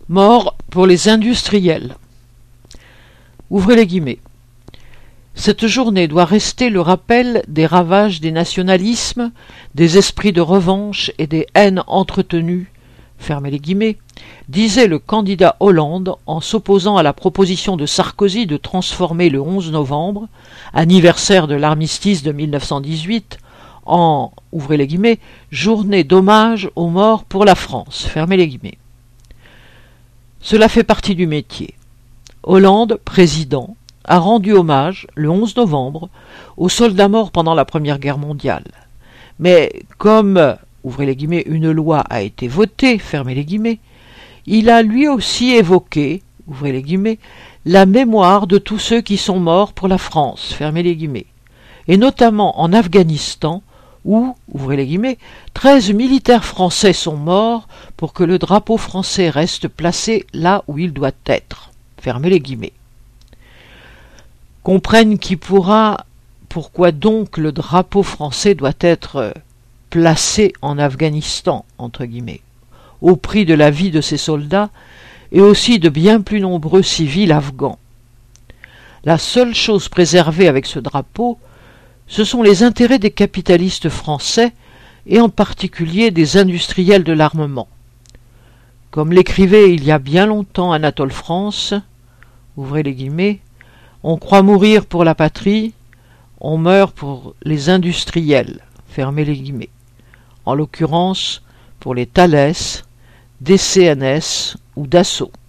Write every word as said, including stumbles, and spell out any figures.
Mort pour les industriels. Ouvrez les guillemets. Cette journée doit rester le rappel des ravages des nationalismes, des esprits de revanche et des haines entretenues, fermez les guillemets, disait le candidat Hollande en s'opposant à la proposition de Sarkozy de transformer le onze novembre, anniversaire de l'armistice de mille neuf cent dix-huit, en, ouvrez les guillemets, journée d'hommage aux morts pour la France, fermez les guillemets. Cela fait partie du métier. Hollande, président, a rendu hommage, le onze novembre, aux soldats morts pendant la Première Guerre mondiale. Mais comme, ouvrez les guillemets, une loi a été votée, fermez les guillemets, il a lui aussi évoqué, ouvrez les guillemets, la mémoire de tous ceux qui sont morts pour la France, fermez les guillemets, et notamment en Afghanistan, où, ouvrez les guillemets, treize militaires français sont morts pour que le drapeau français reste placé là où il doit être, fermez les guillemets. Comprenne qui pourra pourquoi donc le drapeau français doit être placé en Afghanistan, entre guillemets, au prix de la vie de ses soldats et aussi de bien plus nombreux civils afghans. La seule chose préservée avec ce drapeau, ce sont les intérêts des capitalistes français et en particulier des industriels de l'armement. Comme l'écrivait il y a bien longtemps Anatole France, ouvrez les guillemets, on croit mourir pour la patrie, on meurt pour les industriels, fermez les guillemets, en l'occurrence pour les Thales, D C N S ou Dassault.